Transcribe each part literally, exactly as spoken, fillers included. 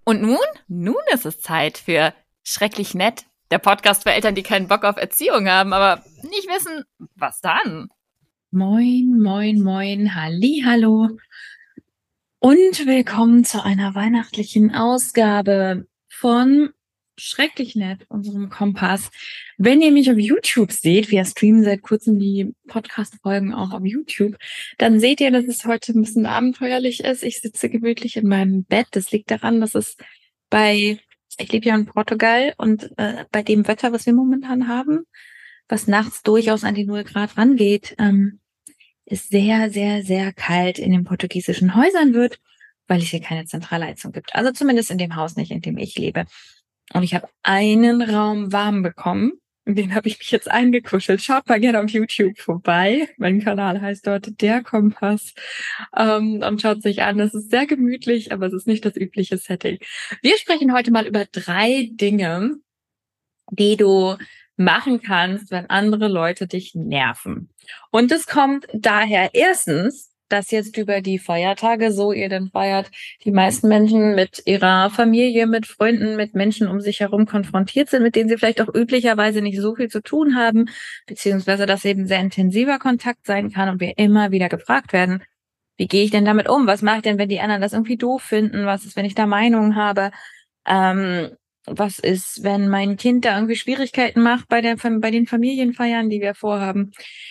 Und nun? Nun ist es Zeit für Schrecklich Nett, der Podcast für Eltern, die keinen Bock auf Erziehung haben, aber nicht wissen, was dann. Moin, moin, moin, hallihallo und willkommen zu einer weihnachtlichen Ausgabe von Schrecklich Nett, unserem Kompass. Wenn ihr mich auf YouTube seht, wir streamen seit kurzem die Podcast-Folgen auch auf YouTube, dann seht ihr, dass es heute ein bisschen abenteuerlich ist. Ich sitze gemütlich in meinem Bett. Das liegt daran, dass es bei, ich lebe ja in Portugal und äh, bei dem Wetter, was wir momentan haben, was nachts durchaus an die null Grad rangeht, ähm, ist sehr, sehr, sehr kalt in den portugiesischen Häusern wird, weil es hier keine Zentralheizung gibt. Also zumindest in dem Haus nicht, in dem ich lebe. Und ich habe einen Raum warm bekommen. In den habe ich mich jetzt eingekuschelt. Schaut mal gerne auf YouTube vorbei. Mein Kanal heißt dort Der Kompass. Ähm, und schaut sich an. Es ist sehr gemütlich, aber es ist nicht das übliche Setting. Wir sprechen heute mal über drei Dinge, die du machen kannst, wenn andere Leute dich nerven. Und es kommt daher erstens, dass jetzt über die Feiertage, so ihr denn feiert, die meisten Menschen mit ihrer Familie, mit Freunden, mit Menschen um sich herum konfrontiert sind, mit denen sie vielleicht auch üblicherweise nicht so viel zu tun haben, beziehungsweise dass eben sehr intensiver Kontakt sein kann und wir immer wieder gefragt werden, wie gehe ich denn damit um? Was mache ich denn, wenn die anderen das irgendwie doof finden? Was ist, wenn ich da Meinungen habe? Ähm, Was ist, wenn mein Kind da irgendwie Schwierigkeiten macht bei der bei den Familienfeiern, die wir vorhaben?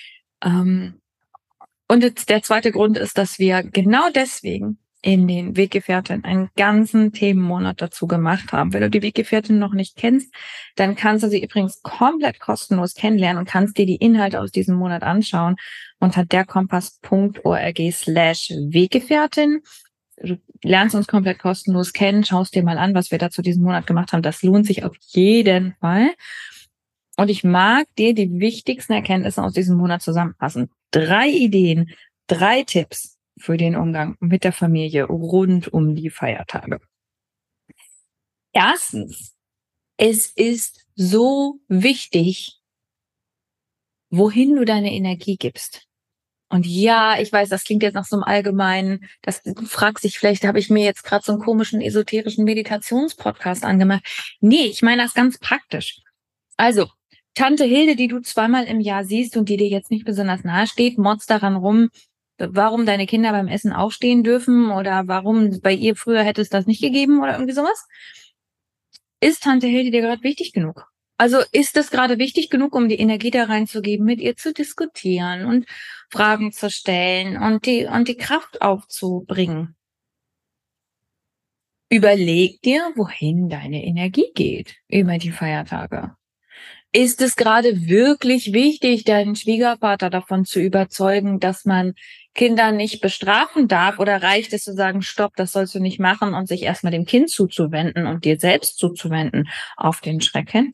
Ähm, und jetzt der zweite Grund ist, dass wir genau deswegen in den Weggefährten einen ganzen Themenmonat dazu gemacht haben. Wenn du die Weggefährtin noch nicht kennst, dann kannst du sie übrigens komplett kostenlos kennenlernen und kannst dir die Inhalte aus diesem Monat anschauen unter derkompass.org slash Weggefährtin. Du lernst uns komplett kostenlos kennen, schaust dir mal an, was wir dazu diesen Monat gemacht haben. Das lohnt sich auf jeden Fall. Und ich mag dir die wichtigsten Erkenntnisse aus diesem Monat zusammenfassen. Drei Ideen, drei Tipps für den Umgang mit der Familie rund um die Feiertage. Erstens, es ist so wichtig, wohin du deine Energie gibst. Und ja, ich weiß, das klingt jetzt nach so einem allgemeinen, das, du fragst dich, vielleicht habe ich mir jetzt gerade so einen komischen esoterischen Meditationspodcast angemacht. Nee, ich meine das ganz praktisch. Also, Tante Hilde, die du zweimal im Jahr siehst und die dir jetzt nicht besonders nahe steht, motzt daran rum, warum deine Kinder beim Essen aufstehen dürfen oder warum bei ihr früher hätte es das nicht gegeben oder irgendwie sowas. Ist Tante Hilde dir gerade wichtig genug? Also ist es gerade wichtig genug, um die Energie da reinzugeben, mit ihr zu diskutieren und Fragen zu stellen und die, und die Kraft aufzubringen? Überleg dir, wohin deine Energie geht über die Feiertage. Ist es gerade wirklich wichtig, deinen Schwiegervater davon zu überzeugen, dass man Kinder nicht bestrafen darf? Oder reicht es zu sagen, stopp, das sollst du nicht machen und sich erstmal dem Kind zuzuwenden und dir selbst zuzuwenden auf den Schrecken?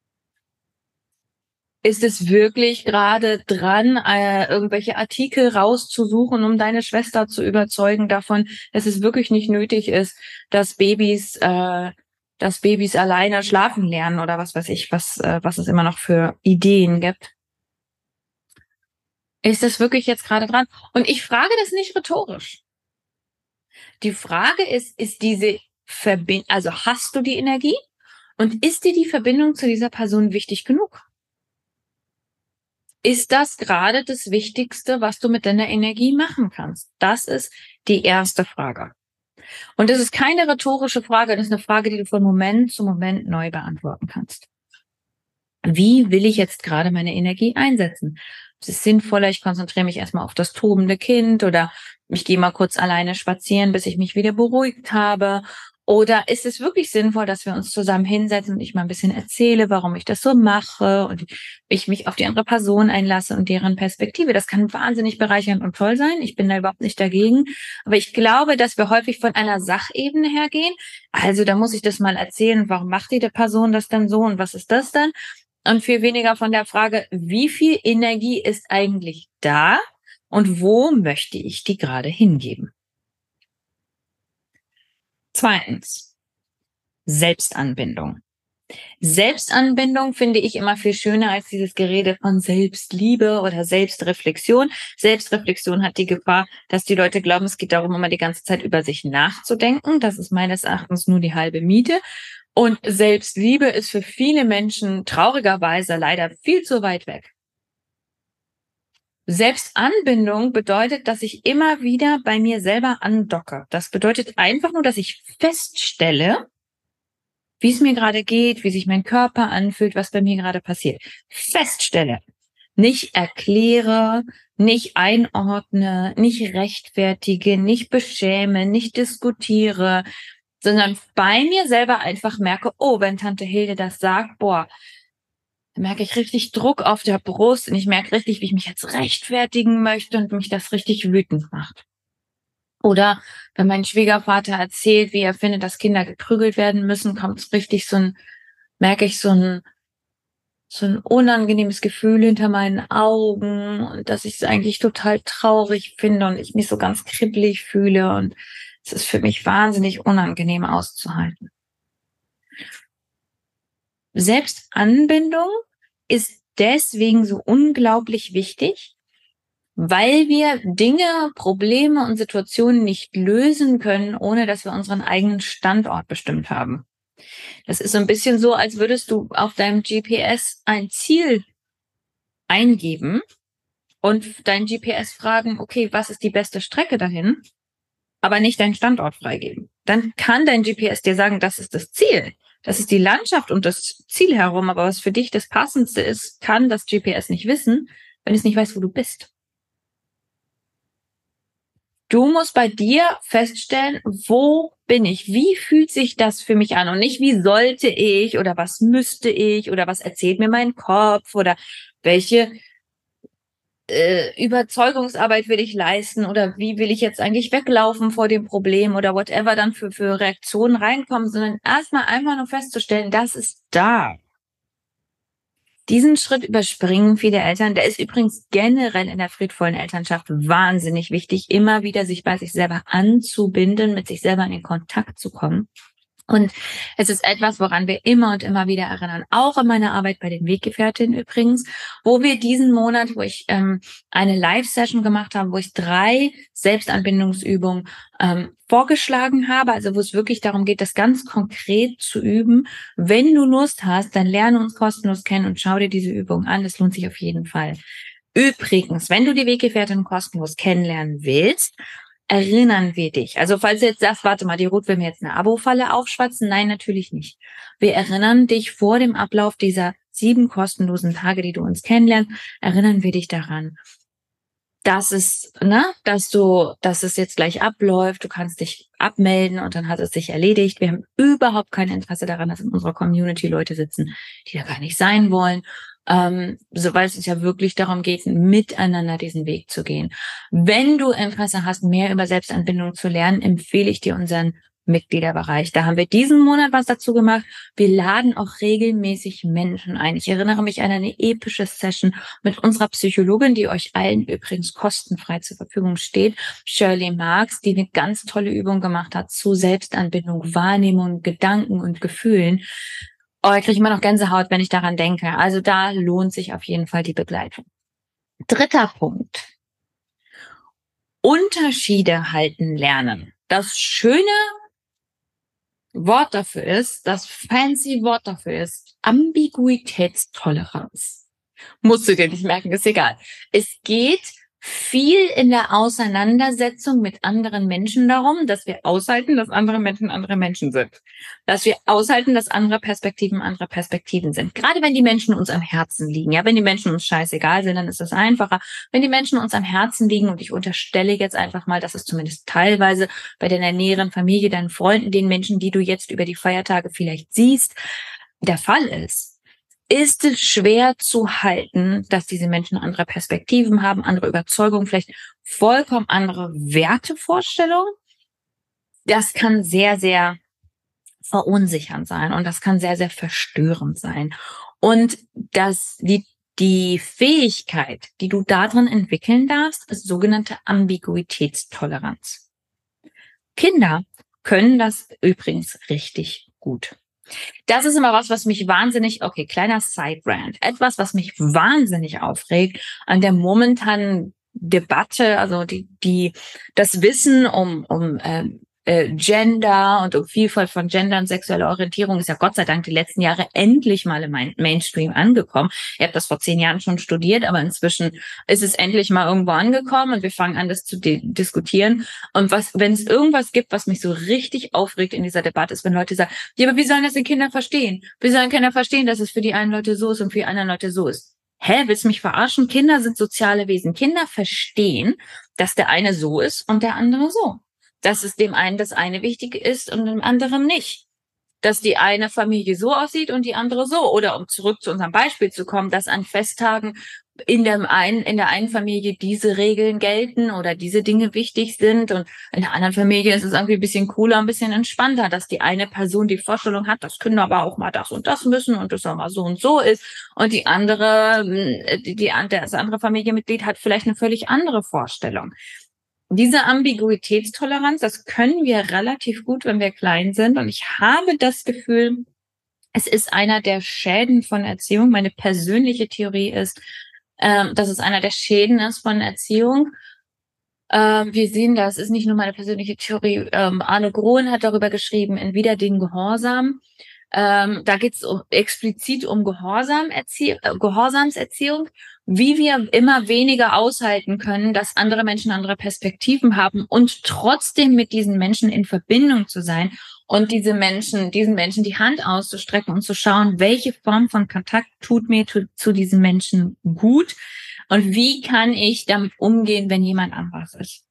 Ist es wirklich gerade dran, äh, irgendwelche Artikel rauszusuchen, um deine Schwester zu überzeugen davon, dass es wirklich nicht nötig ist, dass Babys, äh, dass Babys alleine schlafen lernen oder was weiß ich, was, äh, was es immer noch für Ideen gibt? Ist das wirklich jetzt gerade dran? Und ich frage das nicht rhetorisch. Die Frage ist, ist diese Verbindung, also hast du die Energie und ist dir die Verbindung zu dieser Person wichtig genug? Ist das gerade das Wichtigste, was du mit deiner Energie machen kannst? Das ist die erste Frage. Und das ist keine rhetorische Frage, das ist eine Frage, die du von Moment zu Moment neu beantworten kannst. Wie will ich jetzt gerade meine Energie einsetzen? Es ist sinnvoller, ich konzentriere mich erstmal auf das tobende Kind oder ich gehe mal kurz alleine spazieren, bis ich mich wieder beruhigt habe. Oder ist es wirklich sinnvoll, dass wir uns zusammen hinsetzen und ich mal ein bisschen erzähle, warum ich das so mache und ich mich auf die andere Person einlasse und deren Perspektive? Das kann wahnsinnig bereichernd und toll sein. Ich bin da überhaupt nicht dagegen. Aber ich glaube, dass wir häufig von einer Sachebene hergehen. Also da muss ich das mal erzählen. Warum macht die Person das denn so und was ist das dann? Und viel weniger von der Frage, wie viel Energie ist eigentlich da und wo möchte ich die gerade hingeben? Zweitens, Selbstanbindung. Selbstanbindung finde ich immer viel schöner als dieses Gerede von Selbstliebe oder Selbstreflexion. Selbstreflexion hat die Gefahr, dass die Leute glauben, es geht darum, immer die ganze Zeit über sich nachzudenken. Das ist meines Erachtens nur die halbe Miete. Und Selbstliebe ist für viele Menschen traurigerweise leider viel zu weit weg. Selbstanbindung bedeutet, dass ich immer wieder bei mir selber andocke. Das bedeutet einfach nur, dass ich feststelle, wie es mir gerade geht, wie sich mein Körper anfühlt, was bei mir gerade passiert. Feststelle, nicht erkläre, nicht einordne, nicht rechtfertige, nicht beschäme, nicht diskutiere, sondern bei mir selber einfach merke, oh, wenn Tante Hilde das sagt, boah, da merke ich richtig Druck auf der Brust und ich merke richtig, wie ich mich jetzt rechtfertigen möchte und mich das richtig wütend macht. Oder wenn mein Schwiegervater erzählt, wie er findet, dass Kinder geprügelt werden müssen, kommt es richtig so ein, merke ich so ein, so ein unangenehmes Gefühl hinter meinen Augen und dass ich es eigentlich total traurig finde und ich mich so ganz kribbelig fühle und es ist für mich wahnsinnig unangenehm auszuhalten. Selbstanbindung ist deswegen so unglaublich wichtig, weil wir Dinge, Probleme und Situationen nicht lösen können, ohne dass wir unseren eigenen Standort bestimmt haben. Das ist so ein bisschen so, als würdest du auf deinem G P S ein Ziel eingeben und dein G P S fragen, okay, was ist die beste Strecke dahin, aber nicht deinen Standort freigeben. Dann kann dein G P S dir sagen, das ist das Ziel. Das ist die Landschaft um das Ziel herum, aber was für dich das Passendste ist, kann das G P S nicht wissen, wenn es nicht weiß, wo du bist. Du musst bei dir feststellen, wo bin ich? Wie fühlt sich das für mich an? Und nicht, wie sollte ich oder was müsste ich oder was erzählt mir mein Kopf oder welche äh, Überzeugungsarbeit will ich leisten oder wie will ich jetzt eigentlich weglaufen vor dem Problem oder whatever dann für, für Reaktionen reinkommen, sondern erstmal einfach nur festzustellen, das ist da. Diesen Schritt überspringen viele Eltern. Der ist übrigens generell in der friedvollen Elternschaft wahnsinnig wichtig, immer wieder sich bei sich selber anzubinden, mit sich selber in den Kontakt zu kommen. Und es ist etwas, woran wir immer und immer wieder erinnern, auch in meiner Arbeit bei den Weggefährtinnen übrigens, wo wir diesen Monat, wo ich ähm, eine Live-Session gemacht habe, wo ich drei Selbstanbindungsübungen ähm, vorgeschlagen habe, also wo es wirklich darum geht, das ganz konkret zu üben. Wenn du Lust hast, dann lerne uns kostenlos kennen und schau dir diese Übung an, das lohnt sich auf jeden Fall. Übrigens, wenn du die Weggefährtin kostenlos kennenlernen willst, erinnern wir dich. Also falls du jetzt sagst, warte mal, die Ruth will mir jetzt eine Abo-Falle aufschwatzen. Nein, natürlich nicht. Wir erinnern dich vor dem Ablauf dieser sieben kostenlosen Tage, die du uns kennenlernst, erinnern wir dich daran, dass es, ne, dass du, dass es jetzt gleich abläuft. Du kannst dich abmelden und dann hat es sich erledigt. Wir haben überhaupt kein Interesse daran, dass in unserer Community Leute sitzen, die da gar nicht sein wollen. Ähm, so, weil es uns ja wirklich darum geht, miteinander diesen Weg zu gehen. Wenn du Interesse hast, mehr über Selbstanbindung zu lernen, empfehle ich dir unseren Mitgliederbereich. Da haben wir diesen Monat was dazu gemacht. Wir laden auch regelmäßig Menschen ein. Ich erinnere mich an eine epische Session mit unserer Psychologin, die euch allen übrigens kostenfrei zur Verfügung steht, Shirley Marks, die eine ganz tolle Übung gemacht hat zu Selbstanbindung, Wahrnehmung, Gedanken und Gefühlen. Oh, ich kriege immer noch Gänsehaut, wenn ich daran denke. Also da lohnt sich auf jeden Fall die Begleitung. Dritter Punkt. Unterschiede halten lernen. Das schöne Wort dafür ist, das fancy Wort dafür ist Ambiguitätstoleranz. Musst du dir nicht merken, ist egal. Es geht viel in der Auseinandersetzung mit anderen Menschen darum, dass wir aushalten, dass andere Menschen andere Menschen sind. Dass wir aushalten, dass andere Perspektiven andere Perspektiven sind. Gerade wenn die Menschen uns am Herzen liegen. Ja, wenn die Menschen uns scheißegal sind, dann ist das einfacher. Wenn die Menschen uns am Herzen liegen, und ich unterstelle jetzt einfach mal, dass es zumindest teilweise bei deiner näheren Familie, deinen Freunden, den Menschen, die du jetzt über die Feiertage vielleicht siehst, der Fall ist, ist es schwer zu halten, dass diese Menschen andere Perspektiven haben, andere Überzeugungen, vielleicht vollkommen andere Wertevorstellungen. Das kann sehr, sehr verunsichernd sein und das kann sehr, sehr verstörend sein. Und das, die, die Fähigkeit, die du darin entwickeln darfst, ist sogenannte Ambiguitätstoleranz. Kinder können das übrigens richtig gut. Das ist immer was, was mich wahnsinnig, okay, kleiner Side-Rant, etwas, was mich wahnsinnig aufregt an der momentanen Debatte, also die, die, das Wissen um, um äh, äh, Gender und um Vielfalt von Gender und sexuelle Orientierung ist ja Gott sei Dank die letzten Jahre endlich mal im Main- Mainstream angekommen. Ich habe das vor zehn Jahren schon studiert, aber inzwischen ist es endlich mal irgendwo angekommen und wir fangen an, das zu di- diskutieren. Und was, wenn es irgendwas gibt, was mich so richtig aufregt in dieser Debatte, ist, wenn Leute sagen, ja, aber wie sollen das denn Kinder verstehen? Wie sollen Kinder verstehen, dass es für die einen Leute so ist und für die anderen Leute so ist? Hä, willst du mich verarschen? Kinder sind soziale Wesen. Kinder verstehen, dass der eine so ist und der andere so. Dass es dem einen das eine wichtig ist und dem anderen nicht. Dass die eine Familie so aussieht und die andere so. Oder um zurück zu unserem Beispiel zu kommen, dass an Festtagen in der einen, in der einen Familie diese Regeln gelten oder diese Dinge wichtig sind und in der anderen Familie ist es irgendwie ein bisschen cooler, ein bisschen entspannter, dass die eine Person die Vorstellung hat, dass Kinder aber auch mal das und das müssen und das auch mal so und so ist und die andere, die, die das andere Familienmitglied hat vielleicht eine völlig andere Vorstellung. Diese Ambiguitätstoleranz, das können wir relativ gut, wenn wir klein sind. Und ich habe das Gefühl, es ist einer der Schäden von Erziehung. Meine persönliche Theorie ist, ähm, dass es einer der Schäden ist von Erziehung. Ähm, wir sehen das, ist nicht nur meine persönliche Theorie. Ähm, Arno Groen hat darüber geschrieben, in Wider den Gehorsam. Ähm, da geht es um, explizit um Gehorsam Erzie- äh, Gehorsamserziehung, wie wir immer weniger aushalten können, dass andere Menschen andere Perspektiven haben und trotzdem mit diesen Menschen in Verbindung zu sein und diese Menschen, diesen Menschen die Hand auszustrecken und zu schauen, welche Form von Kontakt tut mir zu, zu diesen Menschen gut und wie kann ich damit umgehen, wenn jemand anders ist.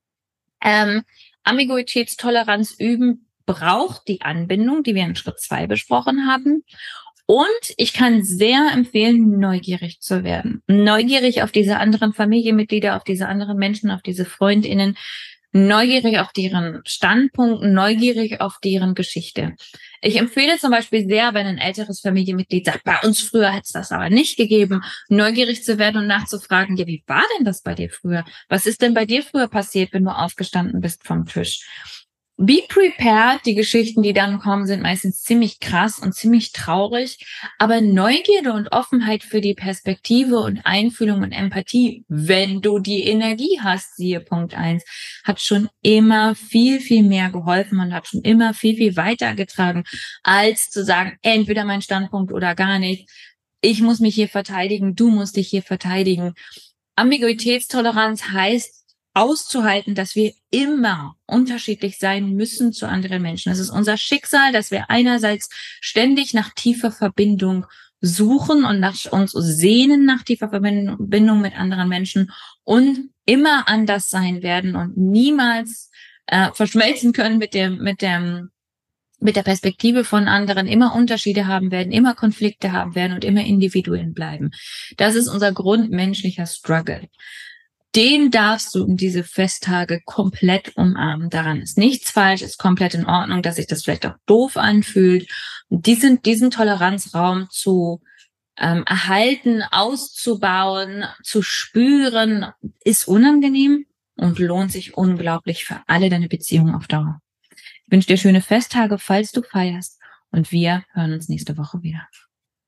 Ähm, Ambiguitätstoleranz üben braucht die Anbindung, die wir in Schritt zwei besprochen haben. Und ich kann sehr empfehlen, neugierig zu werden. Neugierig auf diese anderen Familienmitglieder, auf diese anderen Menschen, auf diese FreundInnen. Neugierig auf deren Standpunkt, neugierig auf deren Geschichte. Ich empfehle zum Beispiel sehr, wenn ein älteres Familienmitglied sagt, bei uns früher hätte es das aber nicht gegeben, neugierig zu werden und nachzufragen, ja, wie war denn das bei dir früher? Was ist denn bei dir früher passiert, wenn du aufgestanden bist vom Tisch? Be prepared, die Geschichten, die dann kommen, sind meistens ziemlich krass und ziemlich traurig, aber Neugierde und Offenheit für die Perspektive und Einfühlung und Empathie, wenn du die Energie hast, siehe Punkt eins, hat schon immer viel, viel mehr geholfen und hat schon immer viel, viel weitergetragen, als zu sagen, entweder mein Standpunkt oder gar nicht. Ich muss mich hier verteidigen, du musst dich hier verteidigen. Ambiguitätstoleranz heißt, auszuhalten, dass wir immer unterschiedlich sein müssen zu anderen Menschen. Es ist unser Schicksal, dass wir einerseits ständig nach tiefer Verbindung suchen und nach uns sehnen nach tiefer Verbindung mit anderen Menschen und immer anders sein werden und niemals äh, verschmelzen können mit dem, mit dem, mit der Perspektive von anderen, immer Unterschiede haben werden, immer Konflikte haben werden und immer Individuen bleiben. Das ist unser grundmenschlicher Struggle. Den darfst du in diese Festtage komplett umarmen. Daran ist nichts falsch, ist komplett in Ordnung, dass sich das vielleicht auch doof anfühlt. Diesen, diesen Toleranzraum zu ähm, erhalten, auszubauen, zu spüren, ist unangenehm und lohnt sich unglaublich für alle deine Beziehungen auf Dauer. Ich wünsche dir schöne Festtage, falls du feierst, und wir hören uns nächste Woche wieder.